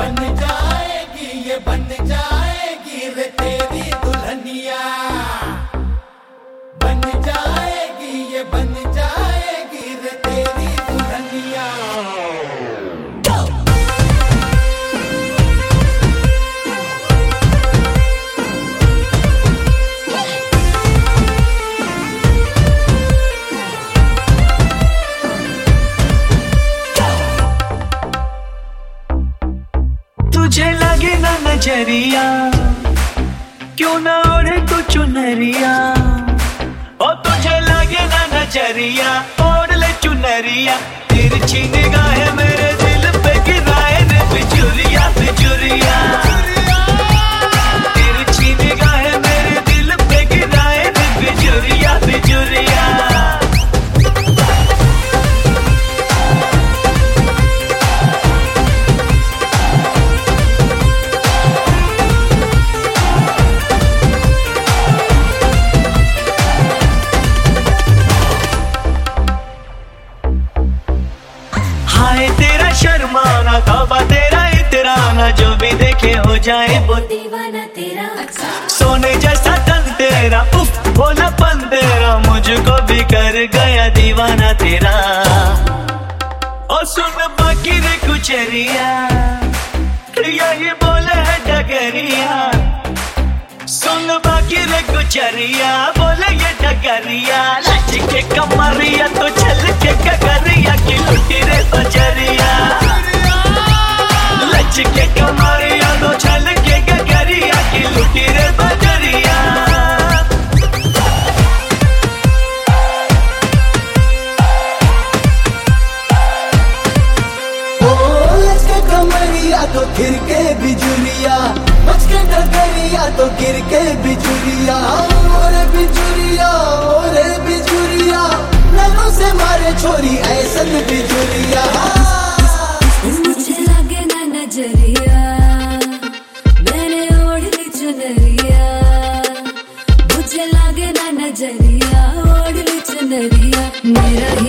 बन जाएगी, ये बन जाएगी रे तेरी दुल्हनिया। बन जाएगी, ये बन जाएगी रे तेरी दुल्हनिया। तुझे लगे ना नजरिया, क्यों ना ओढ़े तू चुनरिया। ओ तुझे लगे ना नजरिया, ओढ़ ले चुनरिया। तिरछी निगाहें मेरे दिल पे गिराए रे बिजुरिया बिजुरिया। तिरछी निगाहें मेरे दिल पे गिराए रे बिजुरिया बिजुरिया। हाय तेरा शर्माना, तौबा तेरा इतराना, जो भी देखे हो जाए वो दीवाना तेरा। सोने जैसा तन तेरा, उफ बोला पन तेरा, मुझको भी कर गया दीवाना तेरा। और सुन बाकी रे कुचरिया, यही बोले है डगरिया। सुन बाकी रे कुचरिया, बोले ये डगरिया। लच के कमरिया तो चल के गगरिया की लुटी रे बजरिया। लच के कमरिया तो चल के गगरिया की लुटी रे बजरिया। कमरिया तो गिर के बिजुलिया, बच के डगरिया तो गिर के बिजुलिया। ओरे बिजुलिया, ओरे बिजुलिया, नैनों से मारे छोरी ऐसन बिजुलिया। मुझे लगे ना नजरिया, मैंने ओढ़ ली चुनरिया। मुझे लगे ना नजरिया, ओढ़ ली चुनरिया। मेरा